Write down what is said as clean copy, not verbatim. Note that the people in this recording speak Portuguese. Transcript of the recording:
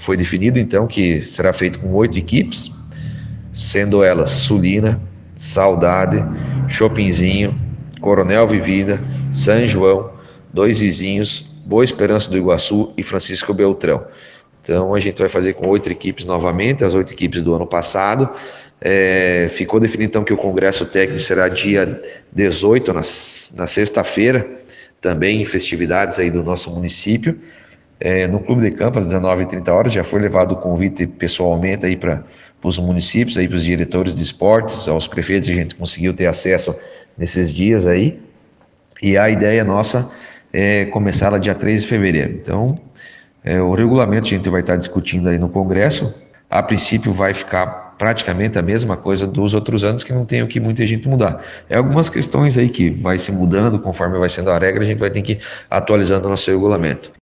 foi definido então que será feito com 8 equipes, sendo elas Sulina, Saudade, Chopinzinho, Coronel Vivida, São João, Dois Vizinhos, Boa Esperança do Iguaçu e Francisco Beltrão. Então a gente vai fazer com 8 equipes novamente, as 8 equipes do ano passado. Ficou definido então que o congresso técnico será dia 18, na sexta-feira, também em festividades aí do nosso município. No Clube de Campo, às 19h30, já foi levado o convite pessoalmente aí para os municípios, aí para os diretores de esportes, aos prefeitos, a gente conseguiu ter acesso nesses dias aí. E a ideia nossa é começar lá dia 3 de fevereiro. Então, o regulamento a gente vai estar discutindo aí no Congresso. A princípio vai ficar praticamente a mesma coisa dos outros anos, que não tem o que muita gente mudar. Algumas questões aí que vai se mudando conforme vai sendo a regra, a gente vai ter que ir atualizando o nosso regulamento.